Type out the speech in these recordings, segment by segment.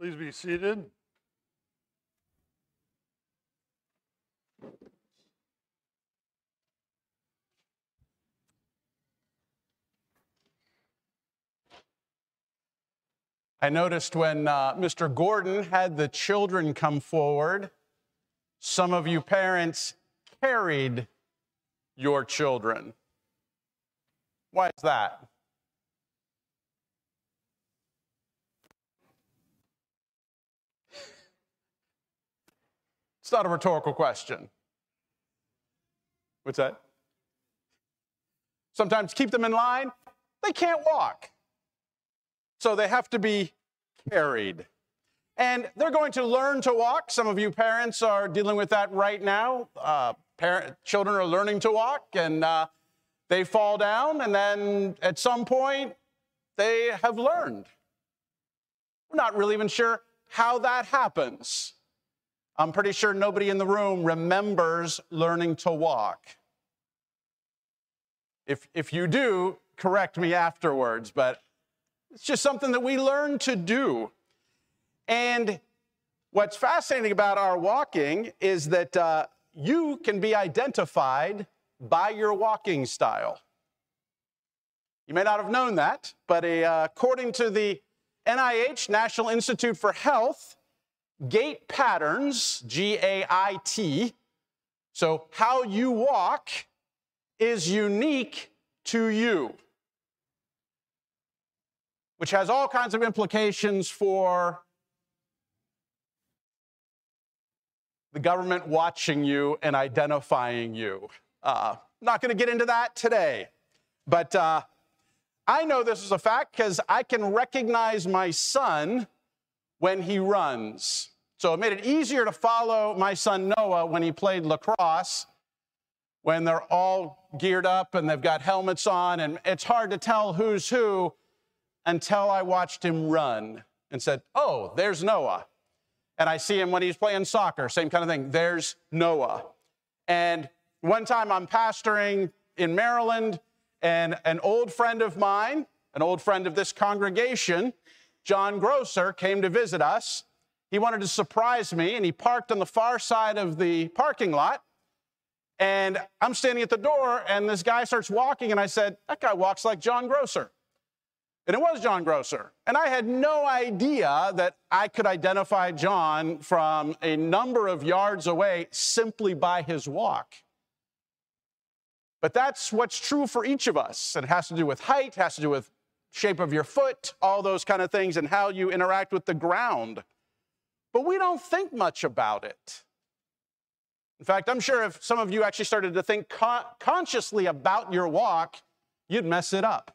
Please be seated. I noticed when Mr. Gordon had the children come forward, some of you parents carried your children. Why is that? It's not a rhetorical question. What's that? Sometimes keep them in line. They can't walk. So they have to be carried. And they're going to learn to walk. Some of you parents are dealing with that right now. Children are learning to walk, and they fall down, and then at some point, they have learned. We're not really even sure how that happens. I'm pretty sure nobody in the room remembers learning to walk. If you do, correct me afterwards, but it's just something that we learn to do. And what's fascinating about our walking is that you can be identified by your walking style. You may not have known that, but according to the NIH, National Institute for Health, gait patterns, G-A-I-T, so how you walk is unique to you, which has all kinds of implications for the government watching you and identifying you. Not going to get into that today, but I know this is a fact because I can recognize my son when he runs. So it made it easier to follow my son Noah when he played lacrosse, when they're all geared up and they've got helmets on, and it's hard to tell who's who until I watched him run and said, oh, there's Noah. And I see him when he's playing soccer, same kind of thing. There's Noah. And one time I'm pastoring in Maryland, and an old friend of mine, an old friend of this congregation, John Grosser, came to visit us. He wanted to surprise me, and he parked on the far side of the parking lot. And I'm standing at the door, and this guy starts walking, and I said, that guy walks like John Grosser. And it was John Grosser. And I had no idea that I could identify John from a number of yards away simply by his walk. But that's what's true for each of us. It has to do with height, has to do with shape of your foot, all those kind of things, and how you interact with the ground. But we don't think much about it. In fact, I'm sure if some of you actually started to think consciously about your walk, you'd mess it up.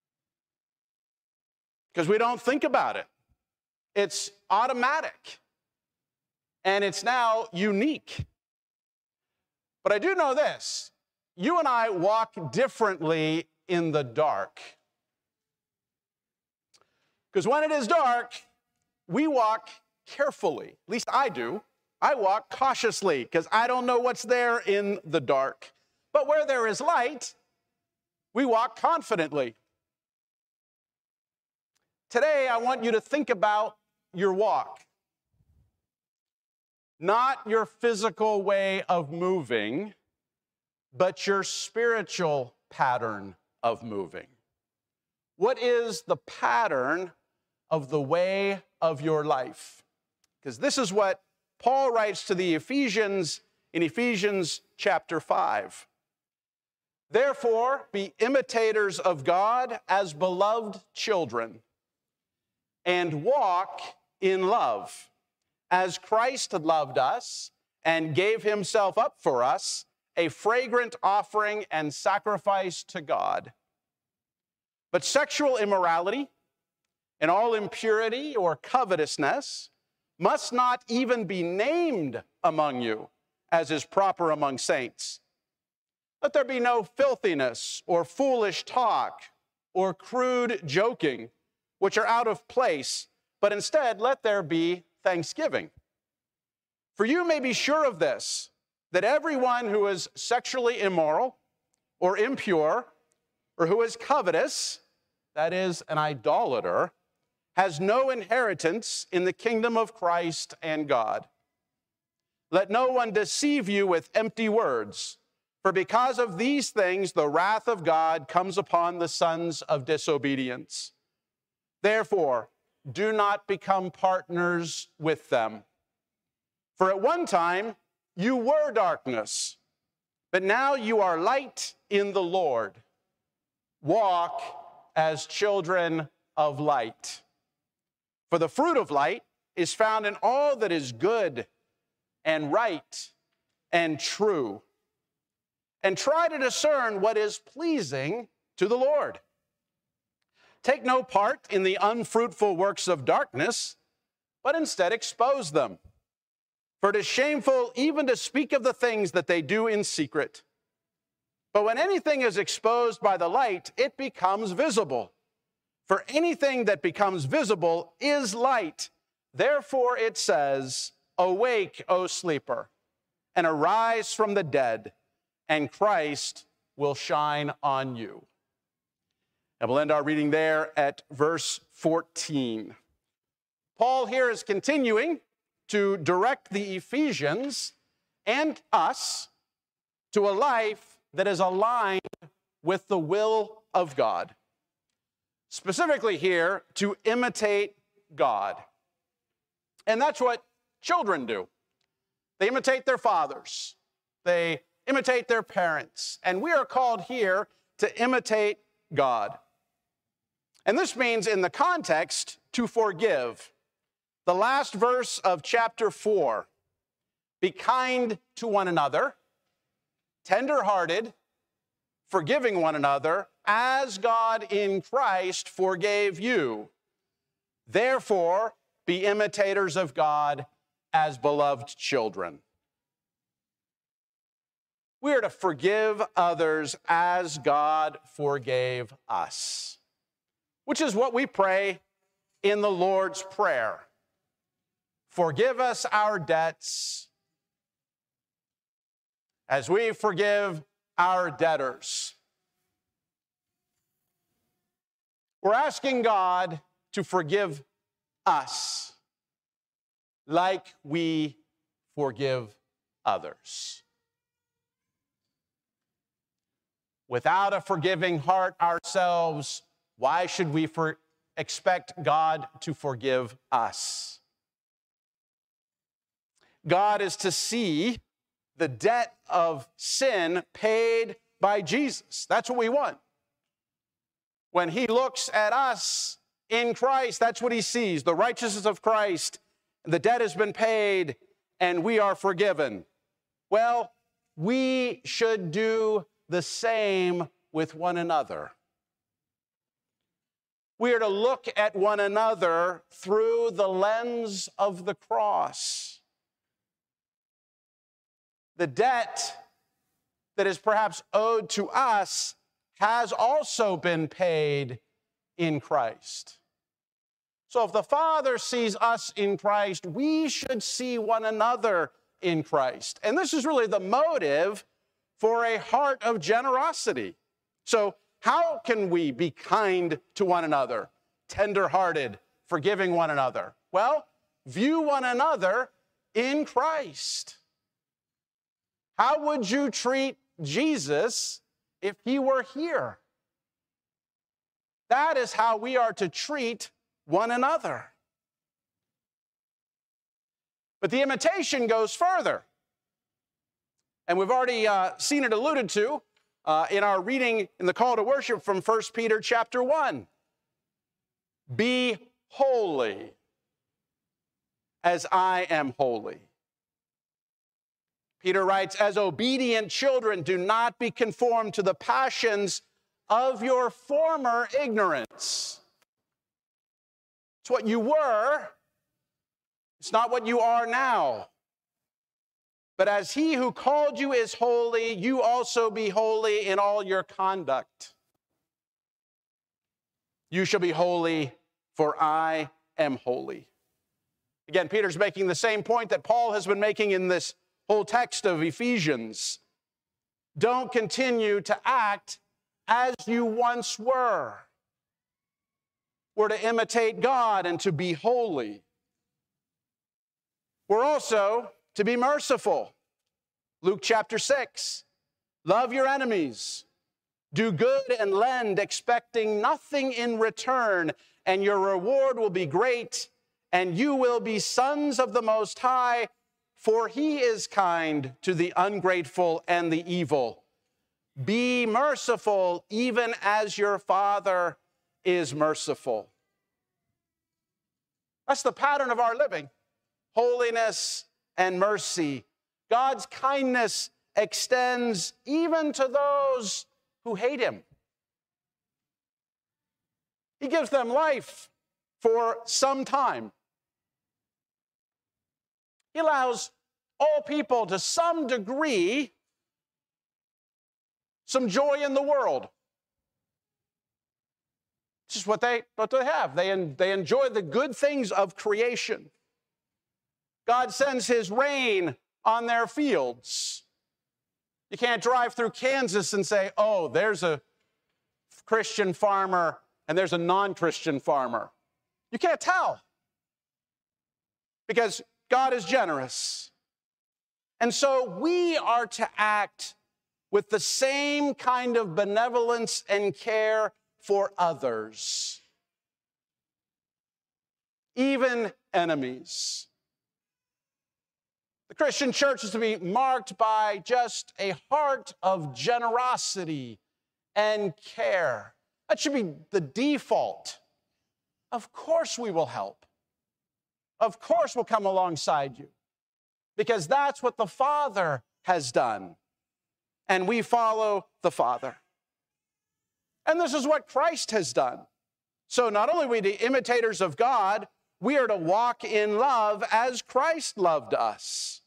Because we don't think about it. It's automatic. And it's now unique. But I do know this. You and I walk differently in the dark. Because when it is dark, we walk carefully. At least I do. I walk cautiously because I don't know what's there in the dark. But where there is light, we walk confidently. Today, I want you to think about your walk. Not your physical way of moving, but your spiritual pattern of moving. What is the pattern of the way of your life? Because this is what Paul writes to the Ephesians in Ephesians chapter 5. Therefore, be imitators of God as beloved children, and walk in love, as Christ loved us and gave himself up for us, a fragrant offering and sacrifice to God. But sexual immorality and all impurity or covetousness must not even be named among you, as is proper among saints. Let there be no filthiness or foolish talk or crude joking, which are out of place, but instead let there be thanksgiving. For you may be sure of this, that everyone who is sexually immoral or impure or who is covetous, that is, an idolater, has no inheritance in the kingdom of Christ and God. Let no one deceive you with empty words, for because of these things the wrath of God comes upon the sons of disobedience. Therefore, do not become partners with them. For at one time you were darkness, but now you are light in the Lord. Walk as children of light. For the fruit of light is found in all that is good and right and true. And try to discern what is pleasing to the Lord. Take no part in the unfruitful works of darkness, but instead expose them. For it is shameful even to speak of the things that they do in secret. But when anything is exposed by the light, it becomes visible. For anything that becomes visible is light. Therefore it says, awake, O sleeper, and arise from the dead, and Christ will shine on you. And we'll end our reading there at verse 14. Paul here is continuing to direct the Ephesians and us to a life that is aligned with the will of God. Specifically here, to imitate God. And that's what children do. They imitate their fathers. They imitate their parents. And we are called here to imitate God. And this means, in the context, to forgive. The last verse of chapter 4, be kind to one another, tender-hearted, forgiving one another, as God in Christ forgave you. Therefore, be imitators of God as beloved children. We are to forgive others as God forgave us, which is what we pray in the Lord's Prayer. Forgive us our debts as we forgive our debtors. We're asking God to forgive us like we forgive others. Without a forgiving heart ourselves, why should we expect God to forgive us? God is to see the debt of sin paid by Jesus. That's what we want. When he looks at us in Christ, that's what he sees, the righteousness of Christ. The debt has been paid and we are forgiven. Well, we should do the same with one another. We are to look at one another through the lens of the cross. The debt that is perhaps owed to us has also been paid in Christ. So if the Father sees us in Christ, we should see one another in Christ. And this is really the motive for a heart of generosity. So how can we be kind to one another, tender-hearted, forgiving one another? Well, view one another in Christ. How would you treat Jesus if he were here? That is how we are to treat one another. But the imitation goes further. And we've already seen it alluded to in our reading in the call to worship from 1 Peter chapter 1. Be holy as I am holy. Peter writes, as obedient children, do not be conformed to the passions of your former ignorance. It's what you were. It's not what you are now. But as he who called you is holy, you also be holy in all your conduct. You shall be holy, for I am holy. Again, Peter's making the same point that Paul has been making in this whole text of Ephesians. Don't continue to act as you once were. We're to imitate God and to be holy. We're also to be merciful. Luke chapter 6, love your enemies, do good and lend, expecting nothing in return, and your reward will be great, and you will be sons of the Most High, for he is kind to the ungrateful and the evil. Be merciful, even as your Father is merciful. That's the pattern of our living, holiness and mercy. God's kindness extends even to those who hate him. He gives them life for some time. He allows all people to some degree some joy in the world. It's just what they have. They enjoy the good things of creation. God sends his rain on their fields. You can't drive through Kansas and say, oh, there's a Christian farmer and there's a non-Christian farmer. You can't tell because God is generous. And so we are to act with the same kind of benevolence and care for others, even enemies. The Christian church is to be marked by just a heart of generosity and care. That should be the default. Of course we will help. Of course we'll come alongside you, because that's what the Father has done, and we follow the Father. And this is what Christ has done. So not only are we the imitators of God, we are to walk in love as Christ loved us.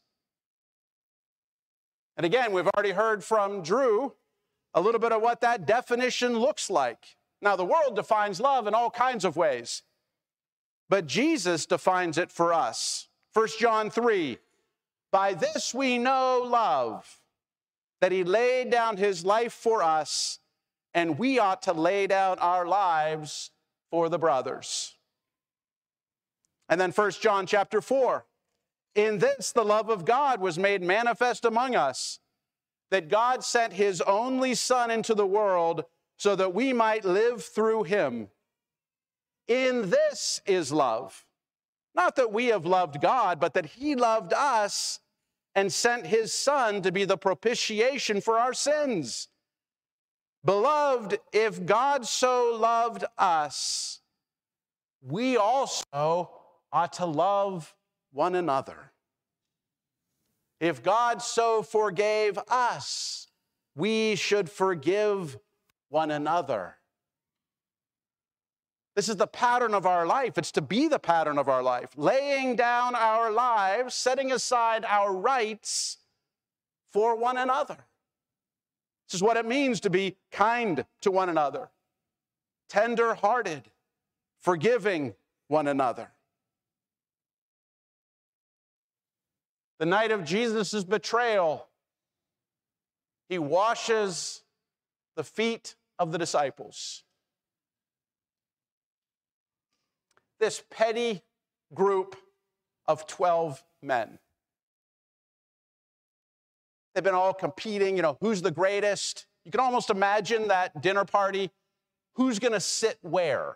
And again, we've already heard from Drew a little bit of what that definition looks like. Now, the world defines love in all kinds of ways, but Jesus defines it for us. 1 John 3, by this we know love, that he laid down his life for us, and we ought to lay down our lives for the brothers. And then 1 John chapter 4, in this the love of God was made manifest among us, that God sent his only Son into the world so that we might live through him. In this is love. Not that we have loved God, but that he loved us and sent his Son to be the propitiation for our sins. Beloved, if God so loved us, we also ought to love one another. If God so forgave us, we should forgive one another. This is the pattern of our life. It's to be the pattern of our life, laying down our lives, setting aside our rights for one another. This is what it means to be kind to one another, tender-hearted, forgiving one another. The night of Jesus' betrayal, he washes the feet of the disciples. This petty group of 12 men. They've been all competing, who's the greatest? You can almost imagine that dinner party. Who's going to sit where?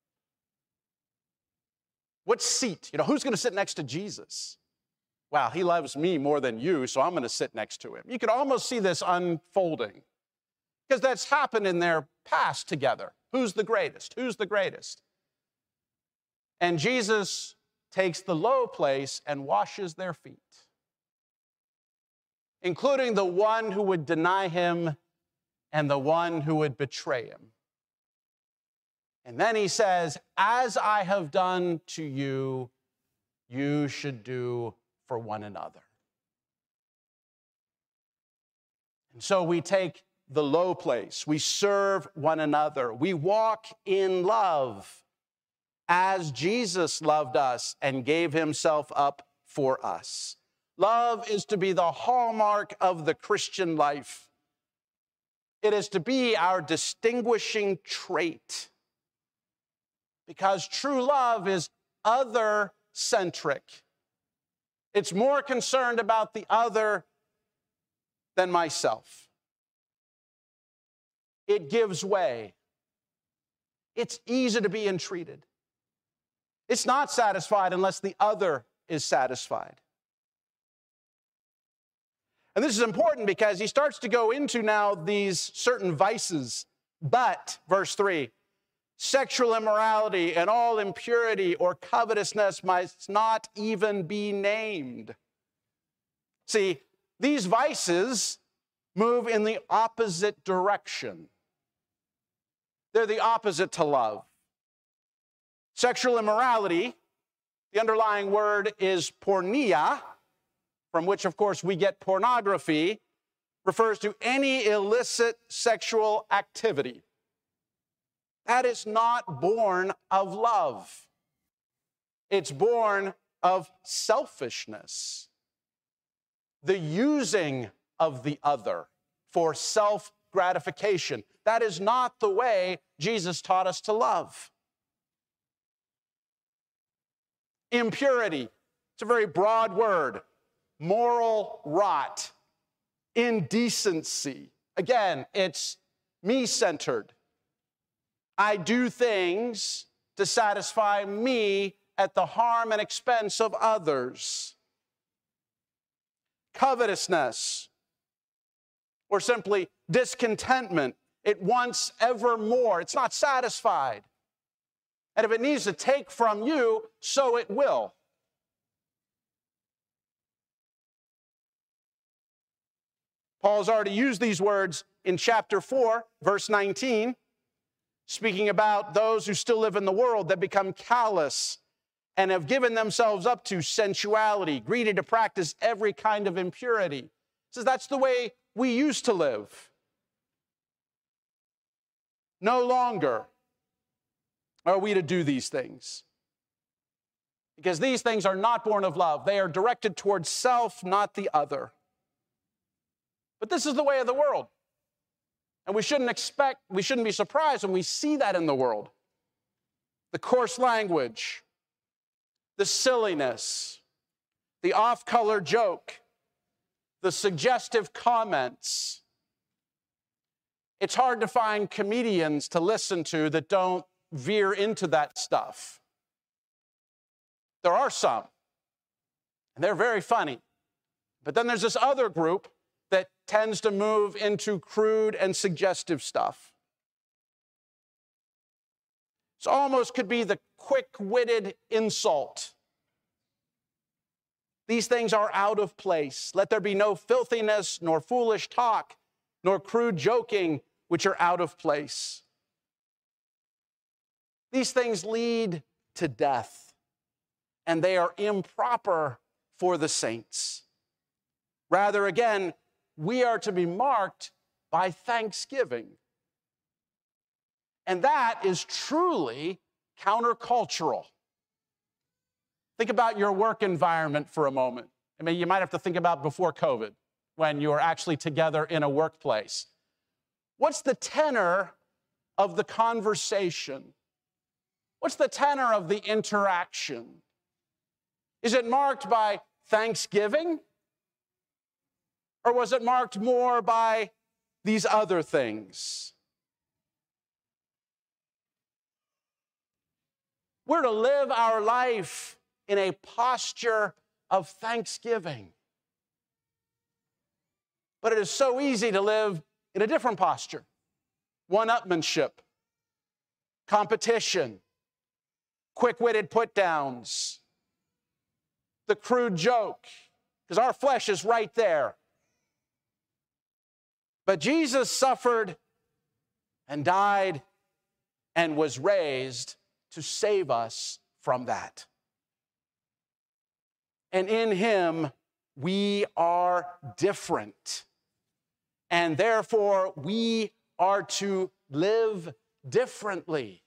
What seat? Who's going to sit next to Jesus? Wow, he loves me more than you, so I'm going to sit next to him. You could almost see this unfolding because that's happened in their past together. Who's the greatest? Who's the greatest? And Jesus takes the low place and washes their feet, including the one who would deny him and the one who would betray him. And then he says, as I have done to you, you should do for one another. And so we take the low place. We serve one another. We walk in love as Jesus loved us and gave himself up for us. Love is to be the hallmark of the Christian life. It is to be our distinguishing trait. because true love is other-centric. It's more concerned about the other than myself. It gives way. It's easy to be entreated. It's not satisfied unless the other is satisfied. And this is important because he starts to go into now these certain vices. But, verse 3, sexual immorality and all impurity or covetousness must not even be named. See, these vices move in the opposite direction. They're the opposite to love. Sexual immorality, the underlying word is porneia, from which, of course, we get pornography, refers to any illicit sexual activity. That is not born of love. It's born of selfishness, the using of the other for self-gratification. That is not the way Jesus taught us to love. Impurity, it's a very broad word. Moral rot, indecency. Again, it's me-centered. I do things to satisfy me at the harm and expense of others. Covetousness, or simply discontentment. It wants ever more. It's not satisfied. And if it needs to take from you, so it will. Paul's already used these words in chapter 4, verse 19, speaking about those who still live in the world that become callous and have given themselves up to sensuality, greedy to practice every kind of impurity. He says that's the way we used to live. No longer are we to do these things, because these things are not born of love. They are directed towards self, not the other. But this is the way of the world. And we shouldn't be surprised when we see that in the world. The coarse language, the silliness, the off-color joke, the suggestive comments. It's hard to find comedians to listen to that don't veer into that stuff. There are some, and they're very funny. But then there's this other group that tends to move into crude and suggestive stuff. It almost could be the quick-witted insult. These things are out of place. Let there be no filthiness, nor foolish talk, nor crude joking, which are out of place. These things lead to death, and they are improper for the saints. Rather, again, we are to be marked by thanksgiving. And that is truly countercultural. Think about your work environment for a moment. I mean, you might have to think about before COVID, when you were actually together in a workplace. What's the tenor of the conversation? What's the tenor of the interaction? Is it marked by thanksgiving? Or was it marked more by these other things? We're to live our life in a posture of thanksgiving. But it is so easy to live in a different posture. One-upmanship, competition, quick-witted put-downs, the crude joke, because our flesh is right there. But Jesus suffered and died and was raised to save us from that. And in him, we are different. And therefore, we are to live differently.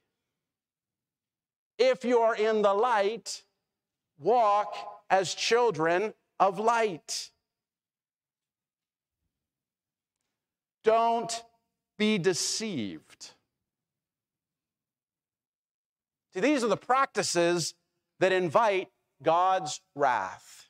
If you're in the light, walk as children of light. Don't be deceived. See, these are the practices that invite God's wrath.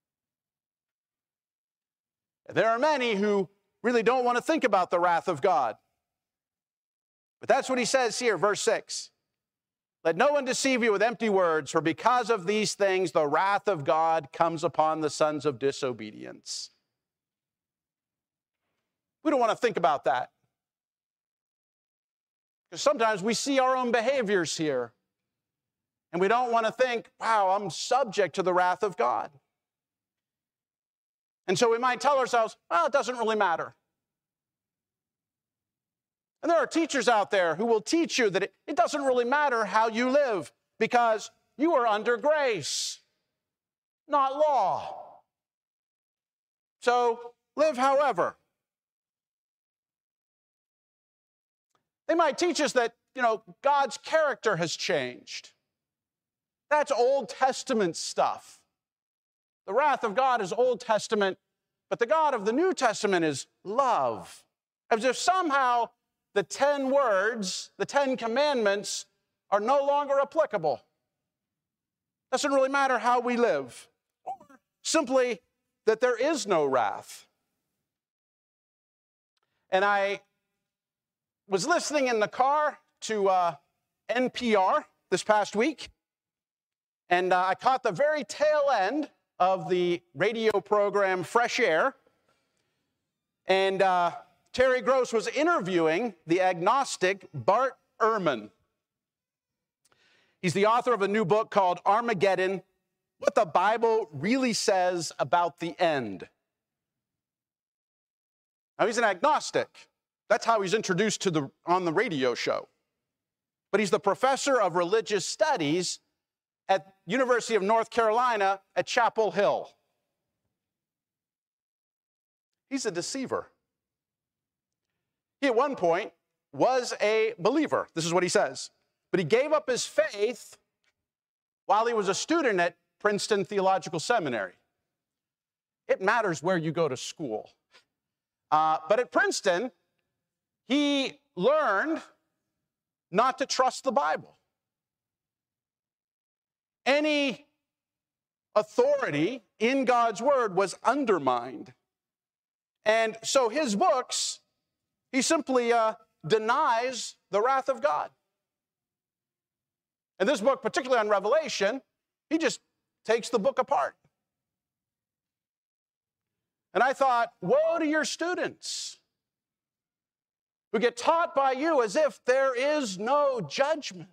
There are many who really don't want to think about the wrath of God. But that's what he says here, verse 6. Let no one deceive you with empty words, for because of these things the wrath of God comes upon the sons of disobedience. We don't want to think about that. Because sometimes we see our own behaviors here, and we don't want to think, wow, I'm subject to the wrath of God. And so we might tell ourselves, well, it doesn't really matter. And there are teachers out there who will teach you that it doesn't really matter how you live because you are under grace, not law. So live however. They might teach us that, God's character has changed. That's Old Testament stuff. The wrath of God is Old Testament, but the God of the New Testament is love. As if somehow the 10 words, the 10 commandments, are no longer applicable. Doesn't really matter how we live. Or simply that there is no wrath. And I was listening in the car to NPR this past week, and I caught the very tail end of the radio program Fresh Air, and Terry Gross was interviewing the agnostic Bart Ehrman. He's the author of a new book called Armageddon, What the Bible Really Says About the End. Now, he's an agnostic. That's how he's introduced on the radio show. But he's the professor of religious studies at University of North Carolina at Chapel Hill. He's a deceiver. He at one point was a believer. This is what he says. But he gave up his faith while he was a student at Princeton Theological Seminary. It matters where you go to school. But at Princeton, he learned not to trust the Bible. Any authority in God's word was undermined. And so his books, he simply denies the wrath of God. And this book, particularly on Revelation, he just takes the book apart. And I thought, woe to your students who get taught by you as if there is no judgment.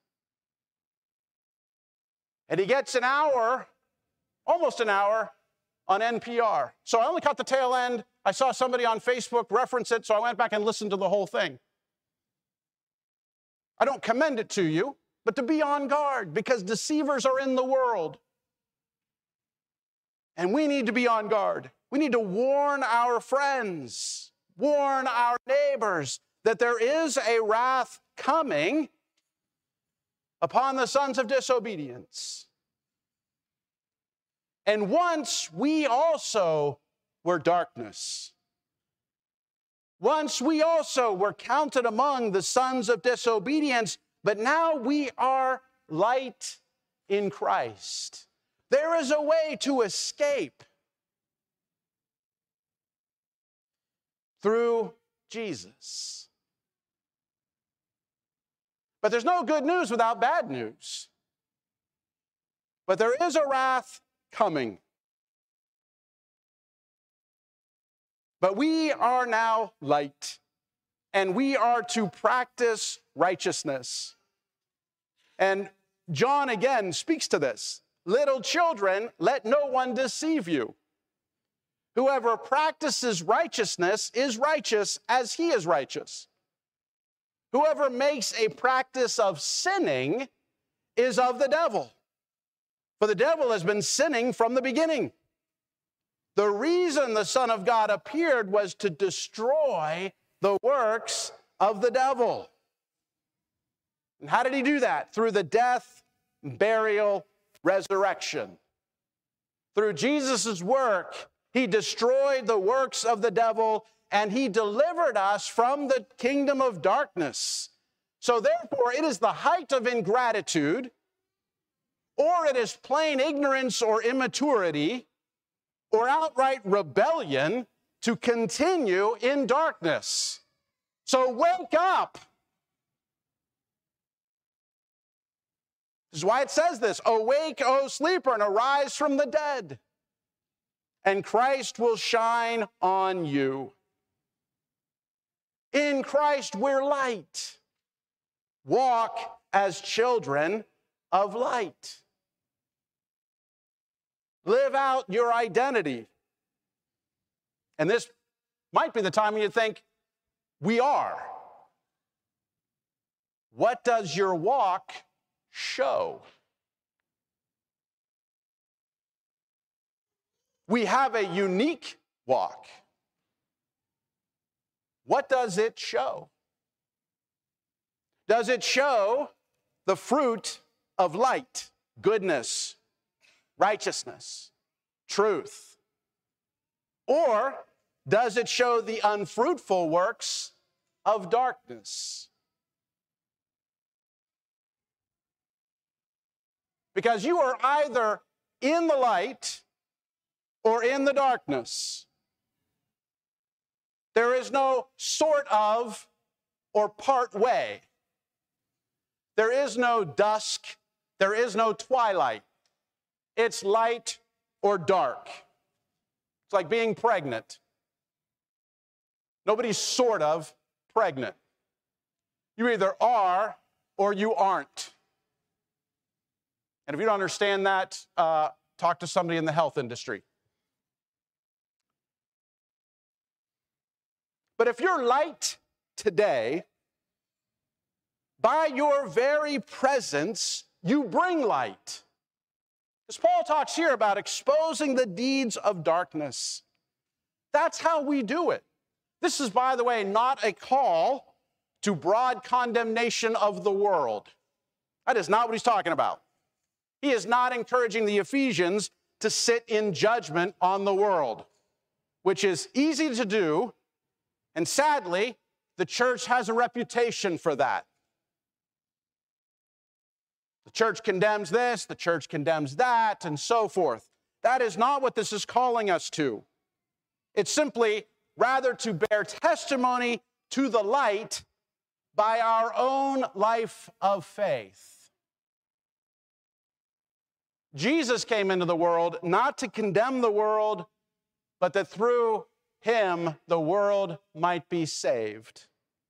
And he gets an hour, almost an hour, on NPR. So I only caught the tail end. I saw somebody on Facebook reference it, so I went back and listened to the whole thing. I don't commend it to you, but to be on guard, because deceivers are in the world. And we need to be on guard. We need to warn our friends, warn our neighbors that there is a wrath coming upon the sons of disobedience. And once we also were darkness. Once we also were counted among the sons of disobedience, but now we are light in Christ. There is a way to escape through Jesus. But there's no good news without bad news. But there is a wrath coming. But we are now light, and we are to practice righteousness. And John again speaks to this. Little children, let no one deceive you. Whoever practices righteousness is righteous as he is righteous. Whoever makes a practice of sinning is of the devil. For the devil has been sinning from the beginning. The reason the Son of God appeared was to destroy the works of the devil. And how did he do that? Through the death, burial, resurrection. Through Jesus' work, he destroyed the works of the devil, and he delivered us from the kingdom of darkness So therefore, it is the height of ingratitude, or it is plain ignorance or immaturity, or outright rebellion to continue in darkness. So wake up. This is why it says this: awake, O sleeper, and arise from the dead, and Christ will shine on you. In Christ we're light. Walk as children of light. Live out your identity. And this might be the time when you think, we are. What does your walk show? We have a unique walk. What does it show? Does it show the fruit of light, goodness, righteousness, truth? Or does it show the unfruitful works of darkness? Because you are either in the light or in the darkness. There is no sort of or part way. There is no dusk. There is no twilight. It's light or dark. It's like being pregnant. Nobody's sort of pregnant. You either are or you aren't. And if you don't understand that, talk to somebody in the health industry. But if you're light today, by your very presence, you bring light. As Paul talks here about exposing the deeds of darkness. That's how we do it. This is, by the way, not a call to broad condemnation of the world. That is not what he's talking about. He is not encouraging the Ephesians to sit in judgment on the world, which is easy to do, and sadly, the church has a reputation for that. The church condemns this, the church condemns that, and so forth. That is not what this is calling us to. It's simply rather to bear testimony to the light by our own life of faith. Jesus came into the world not to condemn the world, but that through him the world might be saved.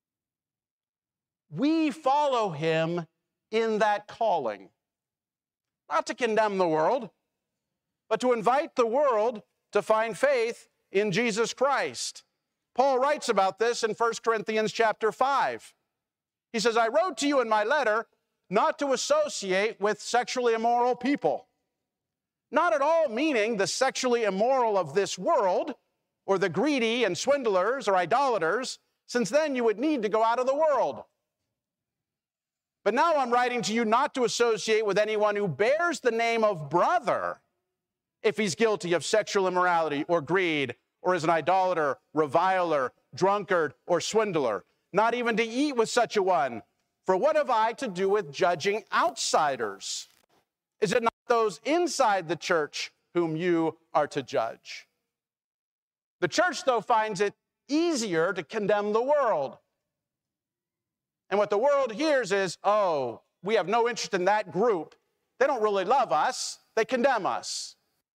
We follow him in that calling, not to condemn the world, but to invite the world to find faith in Jesus Christ. Paul writes about this in 1 Corinthians chapter 5. He says, I wrote to you in my letter not to associate with sexually immoral people. Not at all meaning the sexually immoral of this world, or the greedy and swindlers or idolaters, since then you would need to go out of the world. But now I'm writing to you not to associate with anyone who bears the name of brother if he's guilty of sexual immorality or greed, or is an idolater, reviler, drunkard, or swindler. Not even to eat with such a one. For what have I to do with judging outsiders? Is it not those inside the church whom you are to judge? The church, though, finds it easier to condemn the world. And what the world hears is, oh, we have no interest in that group. They don't really love us. They condemn us.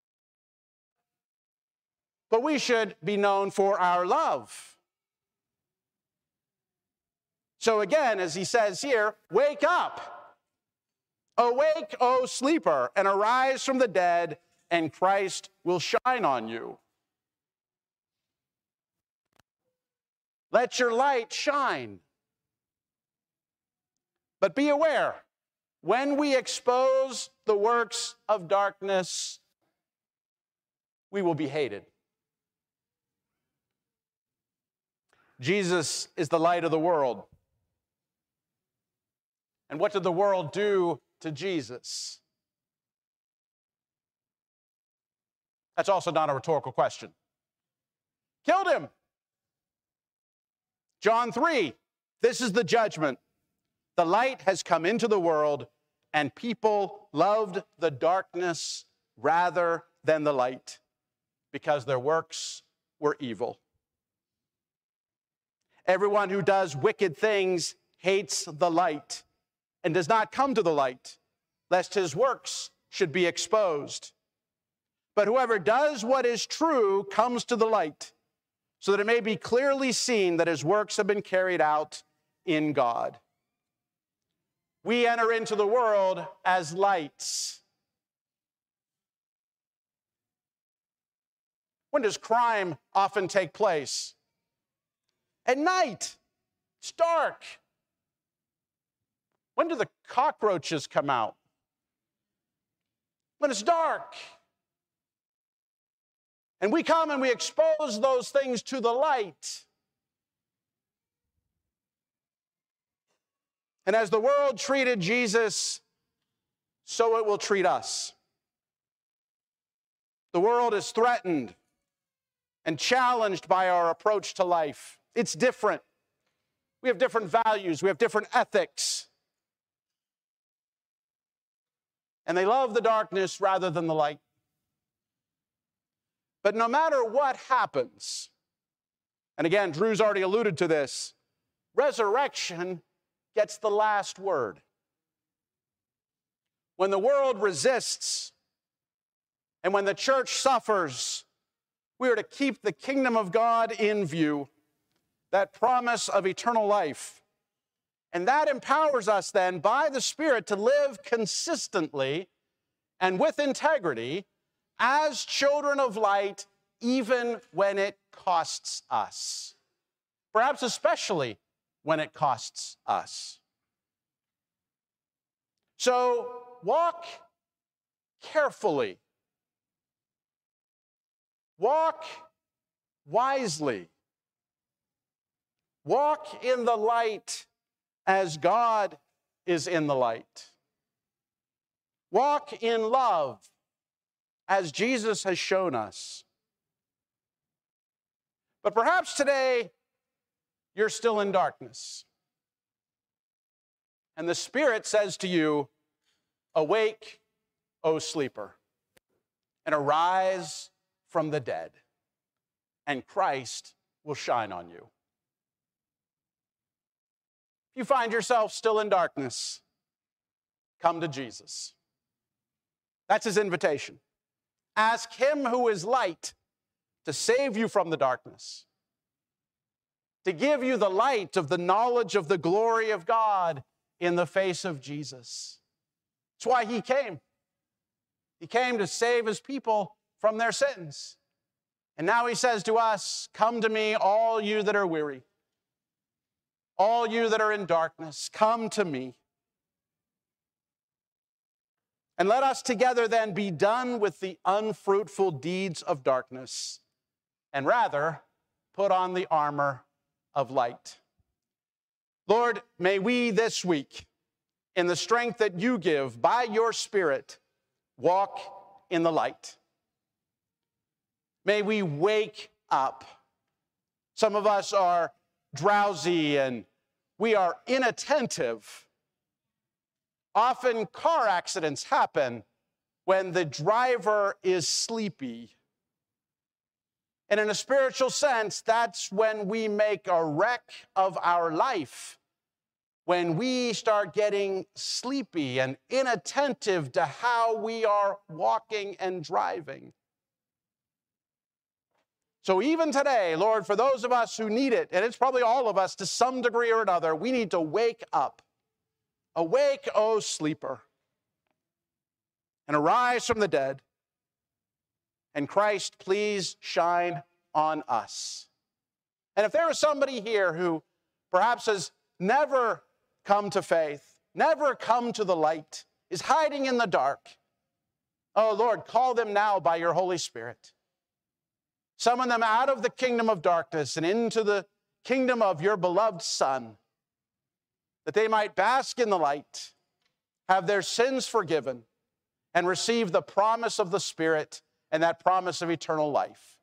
But we should be known for our love. So again, as he says here, wake up. Awake, O sleeper, and arise from the dead, and Christ will shine on you. Let your light shine. But be aware, when we expose the works of darkness, we will be hated. Jesus is the light of the world. And what did the world do to Jesus? That's also not a rhetorical question. Killed him. John 3, this is the judgment. The light has come into the world, and people loved the darkness rather than the light, because their works were evil. Everyone who does wicked things hates the light and does not come to the light, lest his works should be exposed. But whoever does what is true comes to the light, so that it may be clearly seen that his works have been carried out in God. We enter into the world as lights. When does crime often take place? At night. It's dark. When do the cockroaches come out? When it's dark. And we come and we expose those things to the light. And as the world treated Jesus, so it will treat us. The world is threatened and challenged by our approach to life. It's different. We have different values. We have different ethics. And they love the darkness rather than the light. But no matter what happens, and again, Drew's already alluded to this, resurrection gets the last word. When the world resists and when the church suffers, we are to keep the kingdom of God in view, that promise of eternal life. And that empowers us then by the Spirit to live consistently and with integrity as children of light, even when it costs us. Perhaps especially when it costs us. So walk carefully. Walk wisely. Walk in the light as God is in the light. Walk in love as Jesus has shown us. But perhaps today you're still in darkness. And the Spirit says to you, "Awake, O sleeper, and arise from the dead, and Christ will shine on you." If you find yourself still in darkness, come to Jesus. That's his invitation. Ask him who is light to save you from the darkness, to give you the light of the knowledge of the glory of God in the face of Jesus. That's why he came. He came to save his people from their sins. And now he says to us, "Come to me, all you that are weary, all you that are in darkness, come to me. And let us together then be done with the unfruitful deeds of darkness, and rather put on the armor of light." Lord, may we this week, in the strength that you give by your Spirit, walk in the light. May we wake up. Some of us are drowsy and we are inattentive. Often car accidents happen when the driver is sleepy. And in a spiritual sense, that's when we make a wreck of our life, when we start getting sleepy and inattentive to how we are walking and driving. So even today, Lord, for those of us who need it, and it's probably all of us to some degree or another, we need to wake up. Awake, O sleeper, and arise from the dead, and Christ, please shine on us. And if there is somebody here who perhaps has never come to faith, never come to the light, is hiding in the dark, oh Lord, call them now by your Holy Spirit. Summon them out of the kingdom of darkness and into the kingdom of your beloved Son, that they might bask in the light, have their sins forgiven, and receive the promise of the Spirit and that promise of eternal life.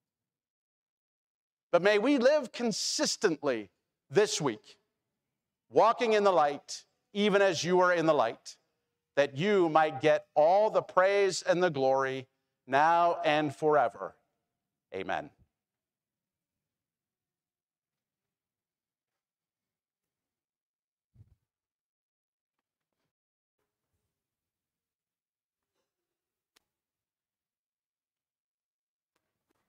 But may we live consistently this week, walking in the light, even as you are in the light, that you might get all the praise and the glory now and forever. Amen.